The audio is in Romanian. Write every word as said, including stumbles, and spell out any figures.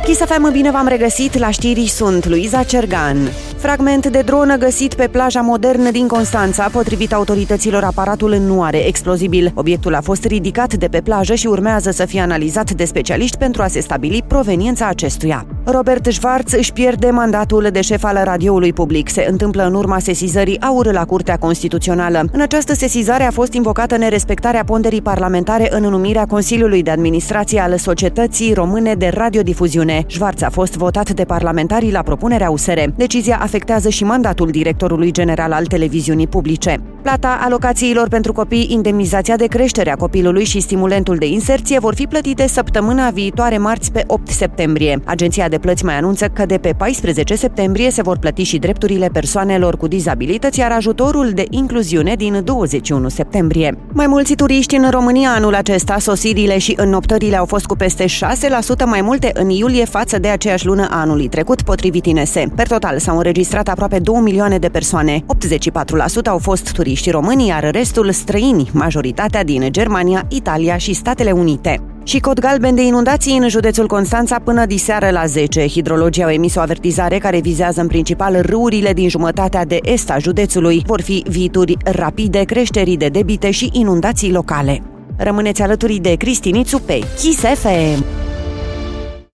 Kiss F M, bine v-am regăsit, la știri sunt Luiza Cergan. Fragment de dronă găsit pe plaja Modern din Constanța. Potrivit autorităților, aparatul nu are explozibil. Obiectul a fost ridicat de pe plajă și urmează să fie analizat de specialiști pentru a se stabili proveniența acestuia. Robert Schwarz își pierde mandatul de șef al radioului public. Se întâmplă în urma sesizării AUR la Curtea Constituțională. În această sesizare a fost invocată nerespectarea ponderii parlamentare în numirea Consiliului de Administrație al Societății Române de Radiodifuziune. Schwarz a fost votat de parlamentarii la propunerea U S R. Decizia afectează și mandatul directorului general al televiziunii publice. Plata alocațiilor pentru copii, indemnizația de creștere a copilului și stimulentul de inserție vor fi plătite săptămâna viitoare, marți, pe opt septembrie. Agenția de plăți mai anunță că de pe paisprezece septembrie se vor plăti și drepturile persoanelor cu dizabilități, iar ajutorul de incluziune din douăzeci și unu septembrie. Mai mulți turiști în România anul acesta. Sosirile și înnoptările au fost cu peste șase la sută mai multe în iulie față de aceeași lună a anului trecut, potrivit I N S. Per total s-au înregistrat aproape două milioane de persoane. optzeci și patru la sută au fost turiști români, iar restul străini, majoritatea din Germania, Italia și Statele Unite. Și cod galben de inundații în județul Constanța până diseară la zece. Hidrologii au emis o avertizare care vizează în principal râurile din jumătatea de est a județului. Vor fi vituri rapide, creșterii de debite și inundații locale. Rămâneți alături de Cristinițu pe Kiss F M.